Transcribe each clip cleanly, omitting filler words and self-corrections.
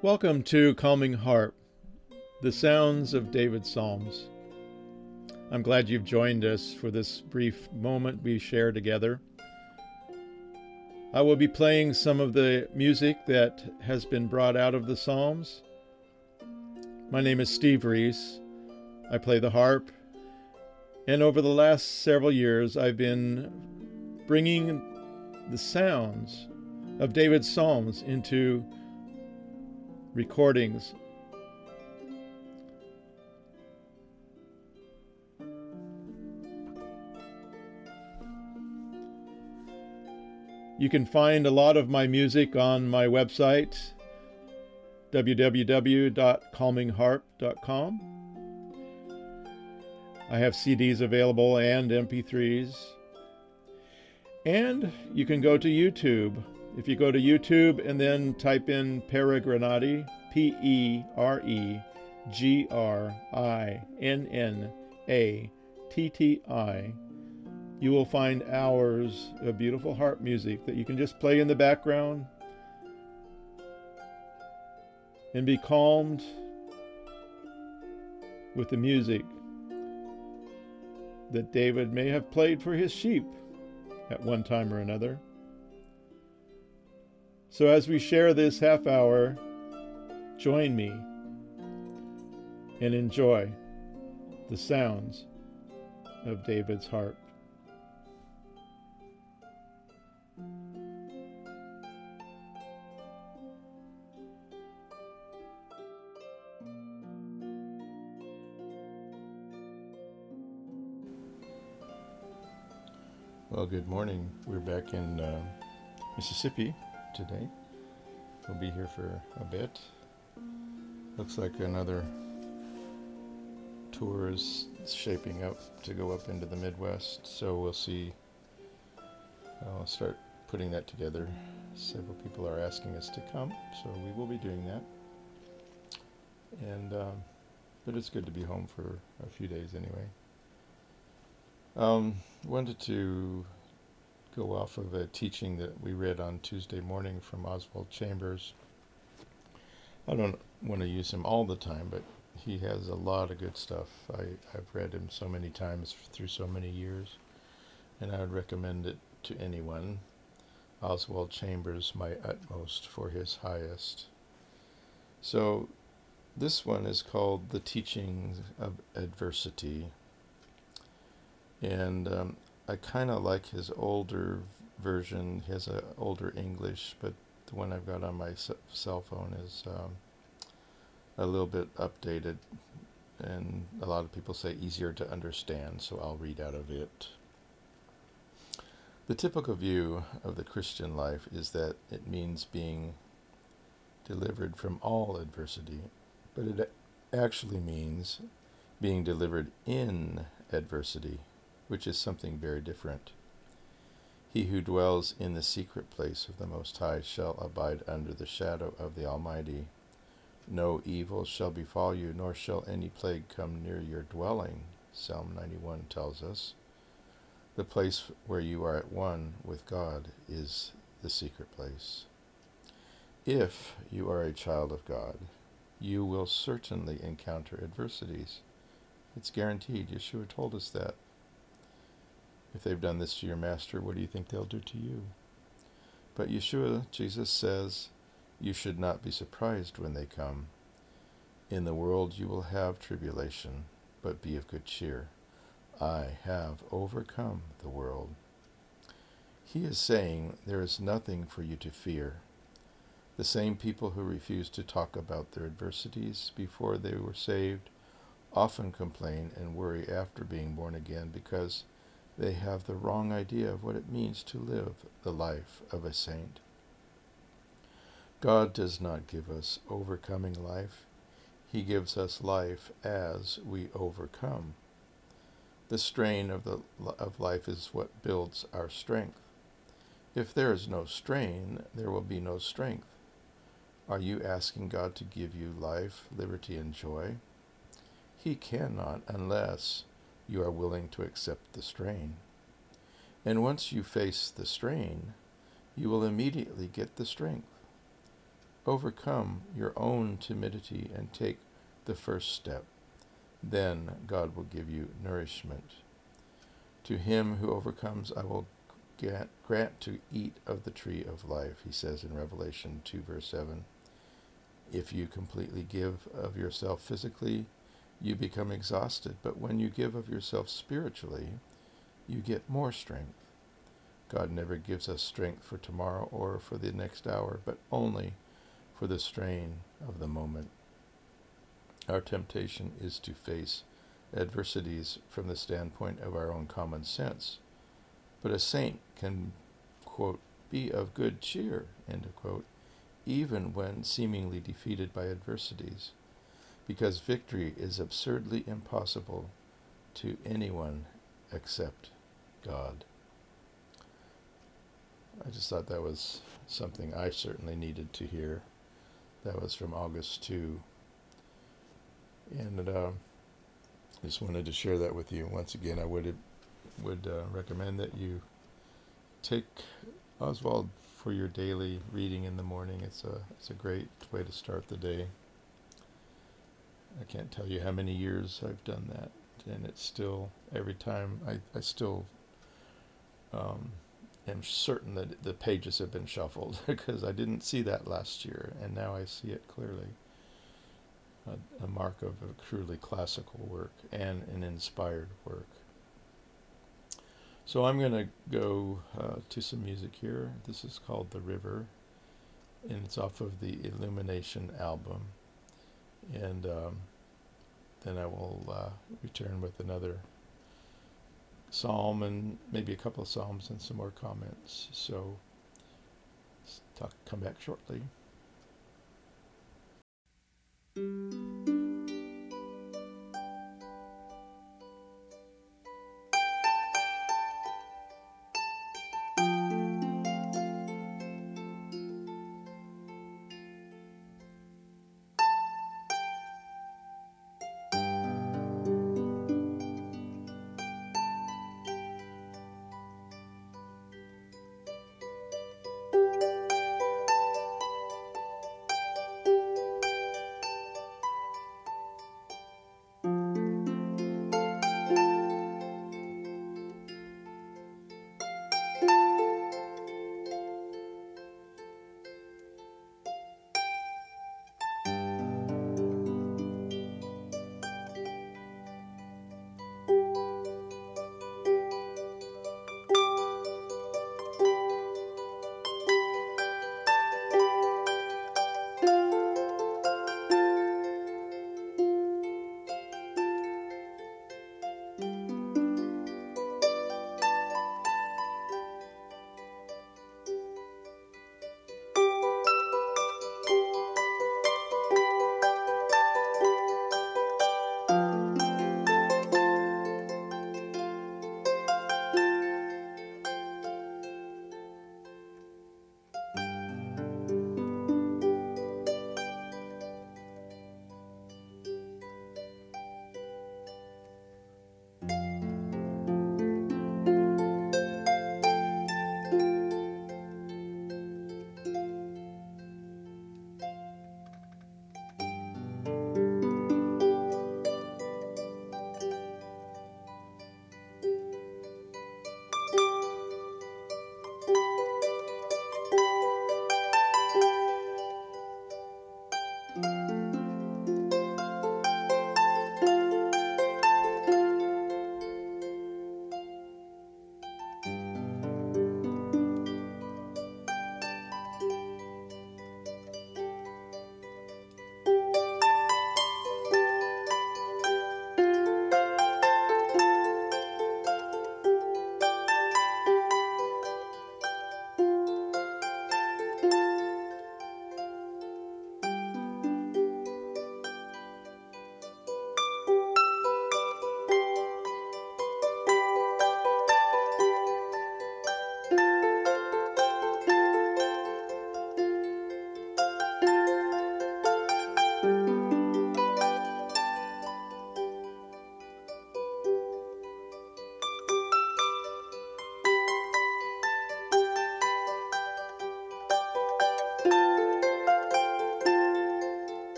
Welcome to Calming Harp, the sounds of David's Psalms. I'm glad you've joined us for this brief moment we share together. I will be playing some of the music that has been brought out of the Psalms. My name is Steve Reese. I play the harp, and over the last several years I've been bringing the sounds of David's Psalms into recordings. You can find a lot of my music on my website, www.calmingharp.com. I have CDs available and MP3s. And you can go to YouTube. If you go to YouTube and then type in Peregrinati, Peregrinnatti, you will find hours of beautiful harp music that you can just play in the background and be calmed with the music that David may have played for his sheep at one time or another. So as we share this half hour, join me and enjoy the sounds of David's harp. Well, good morning. We're back in Mississippi today. We'll be here for a bit. Looks like another tour is shaping up to go up into the Midwest, so we'll see. I'll start putting that together. Several people are asking us to come, so we will be doing that. And but it's good to be home for a few days anyway. Wanted to go off of a teaching that we read on Tuesday morning from Oswald Chambers. I don't want to use him all the time, but he has a lot of good stuff. I've read him so many times through so many years, and I would recommend it to anyone. Oswald Chambers, My Utmost for His Highest. So this one is called The Teachings of Adversity. And I kind of like his older version. He has an older English, but the one I've got on my cell phone is a little bit updated, and a lot of people say easier to understand, so I'll read out of it. The typical view of the Christian life is that it means being delivered from all adversity, but it actually means being delivered in adversity, which is something very different. He who dwells in the secret place of the Most High shall abide under the shadow of the Almighty. No evil shall befall you, nor shall any plague come near your dwelling, Psalm 91 tells us. The place where you are at one with God is the secret place. If you are a child of God, you will certainly encounter adversities. It's guaranteed. Yeshua told us that. If they've done this to your master, what do you think they'll do to you? But Yeshua, Jesus says, you should not be surprised when they come. In the world you will have tribulation, but be of good cheer. I have overcome the world. He is saying there is nothing for you to fear. The same people who refuse to talk about their adversities before they were saved often complain and worry after being born again because they have the wrong idea of what it means to live the life of a saint. God does not give us overcoming life. He gives us life as we overcome. The strain of life is what builds our strength. If there is no strain, there will be no strength. Are you asking God to give you life, liberty, and joy? He cannot unless you are willing to accept the strain. And once you face the strain, you will immediately get the strength. overcome your own timidity and take the first step. Then God will give you nourishment. To him who overcomes, I will grant to eat of the tree of life, he says in Revelation 2, verse 7. If you completely give of yourself physically, you become exhausted. But when you give of yourself spiritually, you get more strength. God never gives us strength for tomorrow or for the next hour, but only for the strain of the moment. Our temptation is to face adversities from the standpoint of our own common sense. But a saint can, quote, be of good cheer, end of quote, even when seemingly defeated by adversities, because victory is absurdly impossible to anyone except God. I just thought that was something I certainly needed to hear. That was from August 2. And just wanted to share that with you. Once again, I would recommend that you take Oswald for your daily reading in the morning. It's a great way to start the day. I can't tell you how many years I've done that, and it's still, every time, I still am certain that the pages have been shuffled because I didn't see that last year, and now I see it clearly. A mark of a truly classical work and an inspired work. So I'm going to go to some music here. This is called The River, and it's off of the Illumination album. And then I will return with another psalm and maybe a couple of psalms and some more comments. So come back shortly.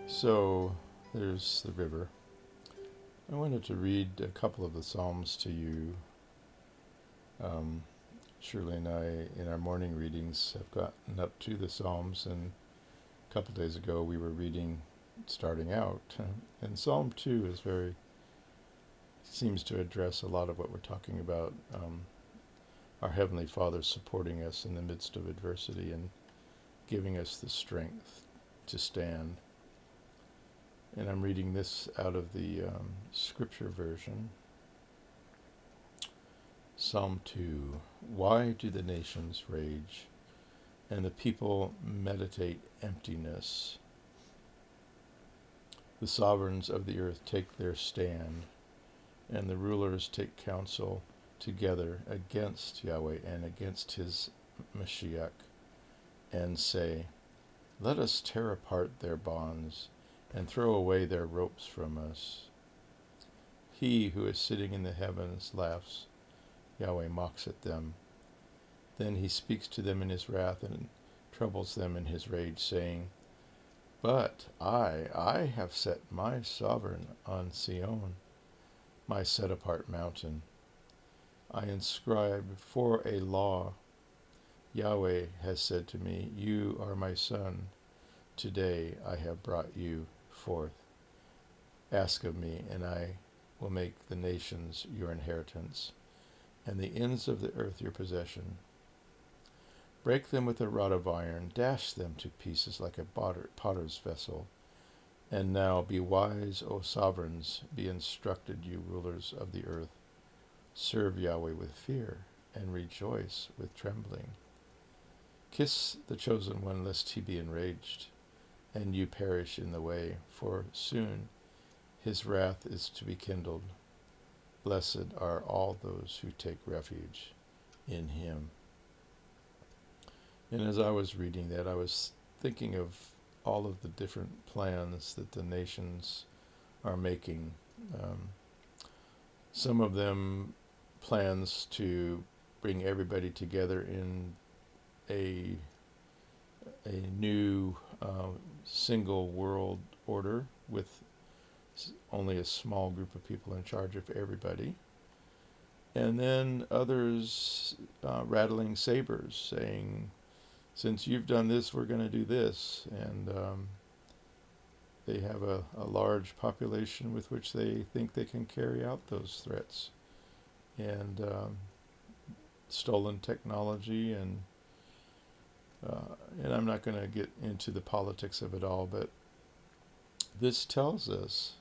So there's the river. I wanted to read a couple of the Psalms to you. Um, Shirley and I, in our morning readings, have gotten up to the Psalms, and a couple days ago we were reading, starting out, and Psalm 2 is seems to address a lot of what we're talking about. Our Heavenly Father supporting us in the midst of adversity and giving us the strength to stand. And I'm reading this out of the scripture version. Psalm 2. Why do the nations rage, and the people meditate emptiness? The sovereigns of the earth take their stand, and the rulers take counsel together against Yahweh and against his Mashiach, and say, let us tear apart their bonds and throw away their ropes from us. He who is sitting in the heavens laughs. Yahweh mocks at them. Then he speaks to them in his wrath and troubles them in his rage, saying, but I have set my sovereign on Sion, my set-apart mountain. I inscribe for a law. Yahweh has said to me, you are my son. Today I have brought you forth. Ask of me, and I will make the nations your inheritance, and the ends of the earth your possession. Break them with a rod of iron, dash them to pieces like a potter's vessel. And now be wise, O sovereigns, be instructed, you rulers of the earth. Serve Yahweh with fear, and rejoice with trembling. Kiss the chosen one, lest he be enraged, and you perish in the way, for soon his wrath is to be kindled. Blessed are all those who take refuge in him. And as I was reading that, I was thinking of all of the different plans that the nations are making. Some of them plans to bring everybody together in a new single world order with only a small group of people in charge of everybody. And then others rattling sabers, saying, since you've done this, we're going to do this. And they have a large population with which they think they can carry out those threats. And stolen technology, and I'm not going to get into the politics of it all, but this tells us,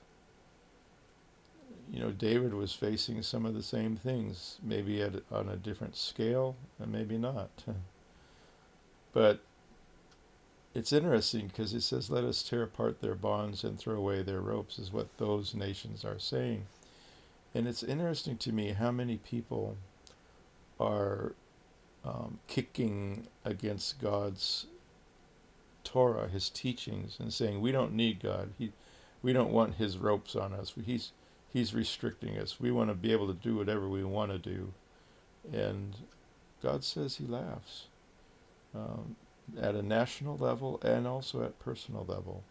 David was facing some of the same things, maybe on a different scale, and maybe not. But it's interesting because it says, let us tear apart their bonds and throw away their ropes, is what those nations are saying. And it's interesting to me how many people are kicking against God's Torah, his teachings, and saying, we don't need God. We don't want his ropes on us. He's restricting us. We want to be able to do whatever we want to do. And God says he laughs. At a national level and also at personal level.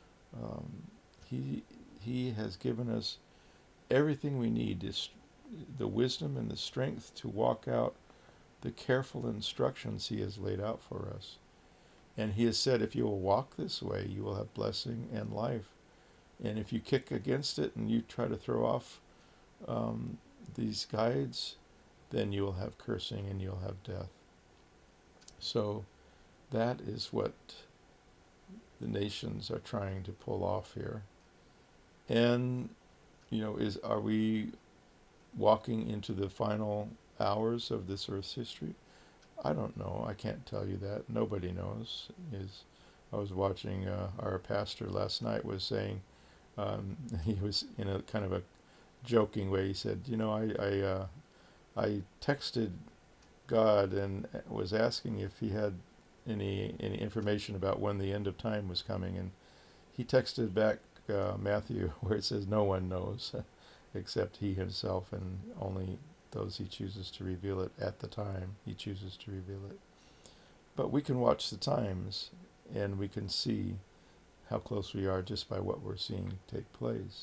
He has given us everything we need, is the wisdom and the strength to walk out the careful instructions he has laid out for us. And he has said, if you will walk this way, you will have blessing and life. And if you kick against it and you try to throw off these guides, then you will have cursing and you'll have death. So that is what the nations are trying to pull off here. And, are we walking into the final hours of this Earth's history? I don't know. I can't tell you that. Nobody knows. I was watching our pastor last night was saying, he was in a kind of a joking way. He said, I texted God and was asking if he had any information about when the end of time was coming, and he texted back Matthew, where it says no one knows except he himself, and only those he chooses to reveal it at the time he chooses to reveal it. But we can watch the times, and we can see how close we are just by what we're seeing take place.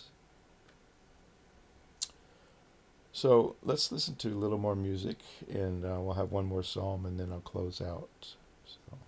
So let's listen to a little more music, and we'll have one more psalm, and then I'll close out. So.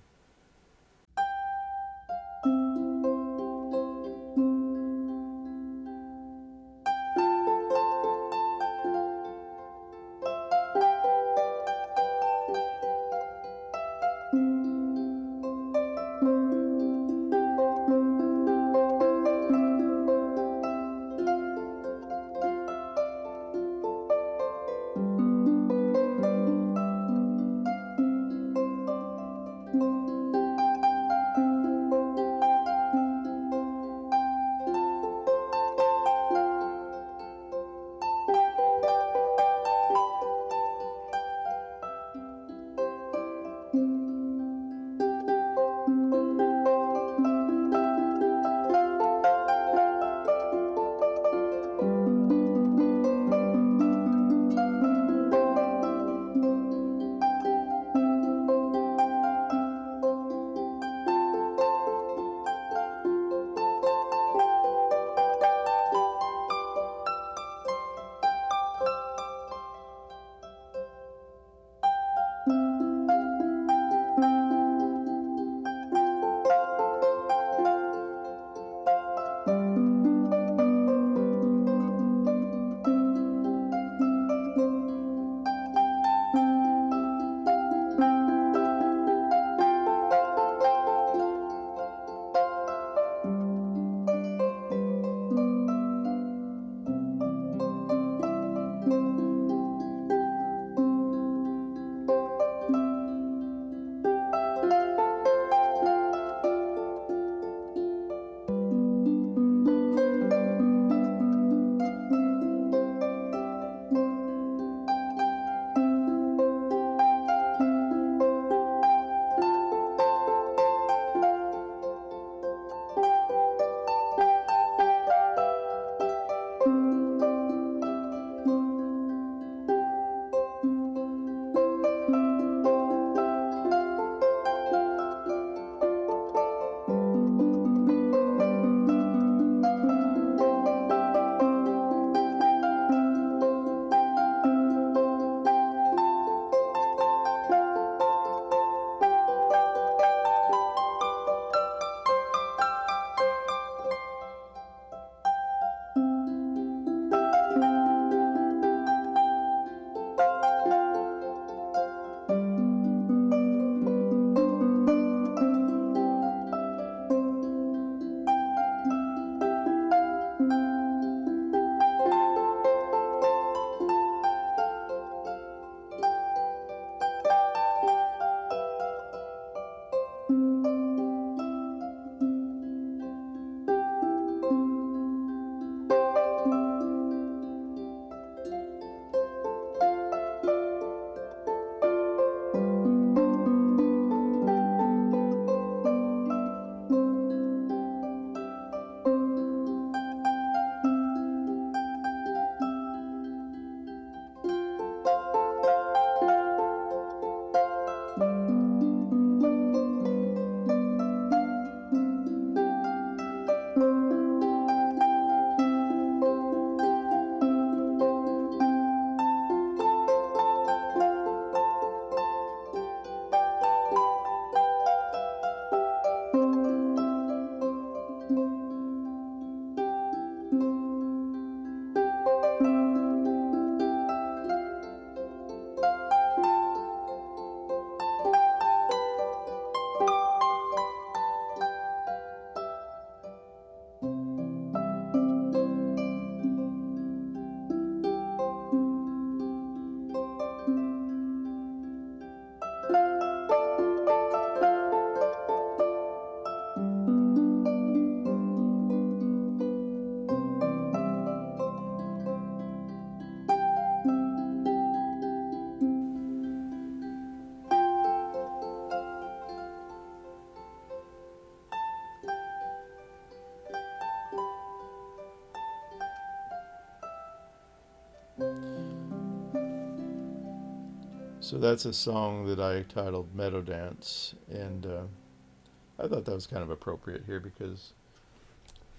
So that's a song that I titled Meadow Dance, and I thought that was kind of appropriate here because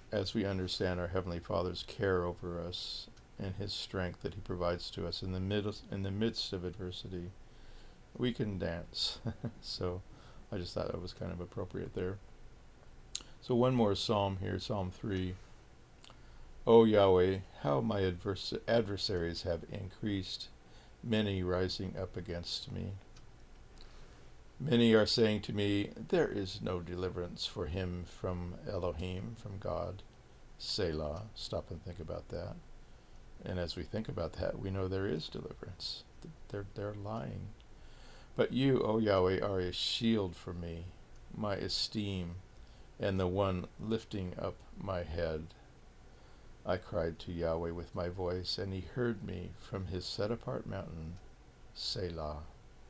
as we understand our Heavenly Father's care over us and His strength that He provides to us in the midst of adversity, we can dance. So I just thought that was kind of appropriate there. So one more psalm here, Psalm 3. O Yahweh, how my adversaries have increased, many rising up against me. Many are saying to me, there is no deliverance for him from Elohim, from God. Selah. Stop and think about that. And as we think about that, we know there is deliverance. They're lying. But you, O Yahweh, are a shield for me, my esteem, and the one lifting up my head. I cried to Yahweh with my voice, and He heard me from His set-apart mountain, Selah.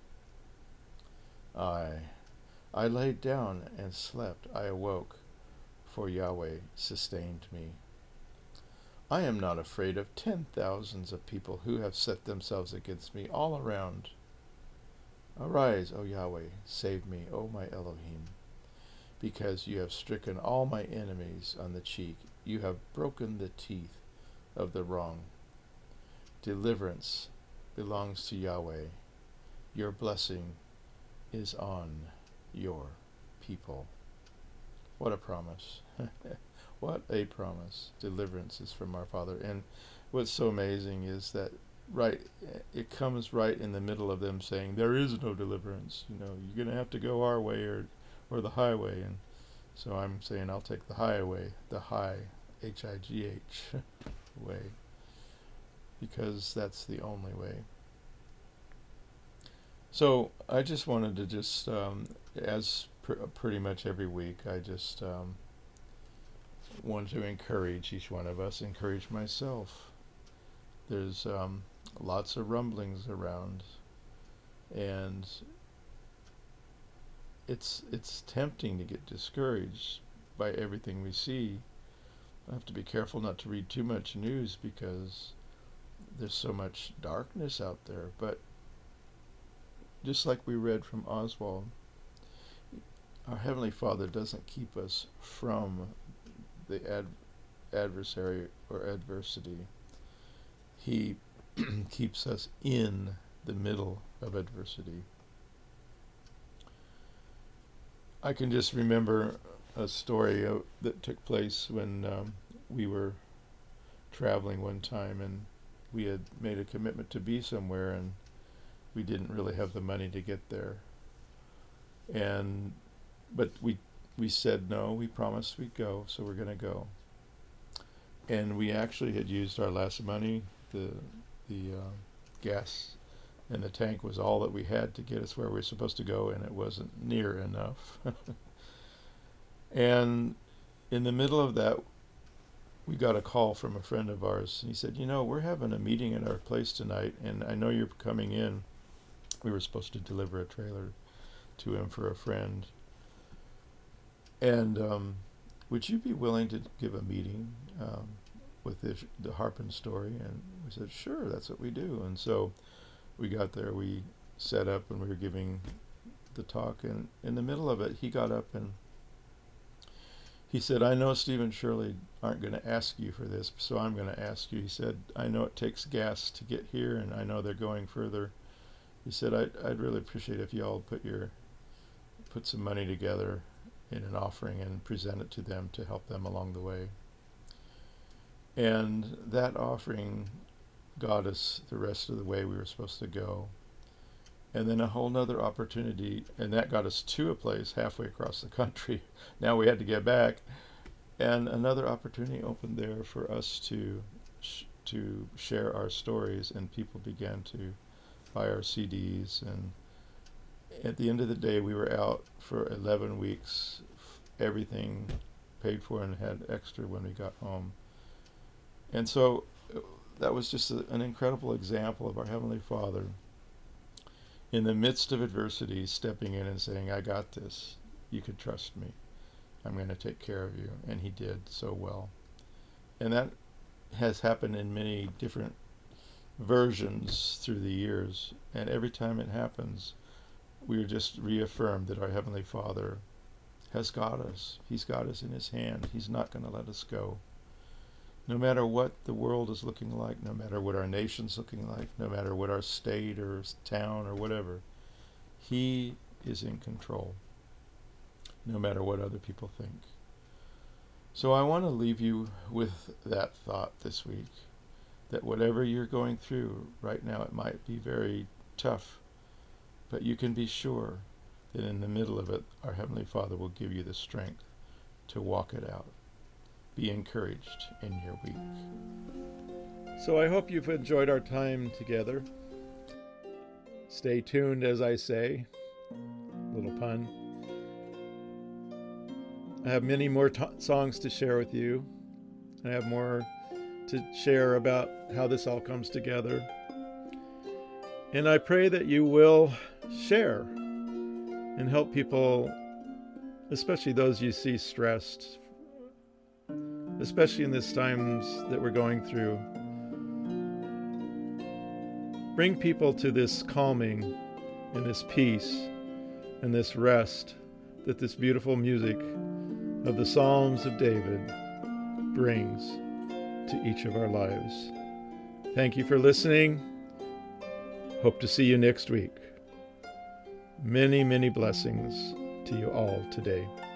I laid down and slept. I awoke, for Yahweh sustained me. I am not afraid of 10,000s of people who have set themselves against me all around. Arise, O Yahweh, save me, O my Elohim, because you have stricken all my enemies on the cheek. You have broken the teeth of the wrong. Deliverance belongs to Yahweh. Your blessing is on your people. What a promise. What a promise. Deliverance is from our Father. And what's so amazing is that it comes right in the middle of them saying, there is no deliverance. You're going to have to go our way or the highway. And so I'm saying I'll take the highway, the high, H-I-G-H way, because that's the only way. So I just wanted to as pretty much every week, I just want to encourage each one of us, encourage myself. There's lots of rumblings around, and it's tempting to get discouraged by everything we see. I have to be careful not to read too much news because there's so much darkness out there. But just like we read from Oswald, our Heavenly Father doesn't keep us from the adversary or adversity. He keeps us in the middle of adversity. I can just remember a story that took place when we were traveling one time, and we had made a commitment to be somewhere, and we didn't really have the money to get there. But we said no, we promised we'd go, so we're going to go. And we actually had used our last money. The gas in the tank was all that we had to get us where we were supposed to go, and it wasn't near enough. And in the middle of that, we got a call from a friend of ours, and he said, we're having a meeting at our place tonight, and I know you're coming in. We were supposed to deliver a trailer to him for a friend. And would you be willing to give a meeting with the Harpin story? And we said, sure, that's what we do. And so we got there, we set up, and we were giving the talk. And in the middle of it, he got up and he said, I know Steve and Shirley aren't going to ask you for this, so I'm going to ask you. He said, I know it takes gas to get here, and I know they're going further. He said, I'd really appreciate if you all put some money together in an offering and present it to them to help them along the way. And that offering got us the rest of the way we were supposed to go. And then a whole nother opportunity, and that got us to a place halfway across the country. Now we had to get back, and another opportunity opened there for us to share our stories, and people began to buy our CDs. And at the end of the day, we were out for 11 weeks, everything paid for, and had extra when we got home. And so that was just an incredible example of our Heavenly Father in the midst of adversity stepping in and saying, I got this. You could trust me. I'm going to take care of you. And He did so well. And that has happened in many different versions through the years. And every time it happens, we are just reaffirmed that our Heavenly Father has got us. He's got us in his hand. He's not going to let us go. No matter what the world is looking like, no matter what our nation's looking like, no matter what our state or town or whatever, he is in control, no matter what other people think. So I want to leave you with that thought this week, that whatever you're going through right now, it might be very tough, but you can be sure that in the middle of it, our Heavenly Father will give you the strength to walk it out. Be encouraged in your week. So I hope you've enjoyed our time together. Stay tuned, as I say. Little pun. I have many more songs to share with you. I have more to share about how this all comes together. And I pray that you will share and help people, especially those you see stressed, especially in these times that we're going through. Bring people to this calming and this peace and this rest that this beautiful music of the Psalms of David brings to each of our lives. Thank you for listening. Hope to see you next week. Many, many blessings to you all today.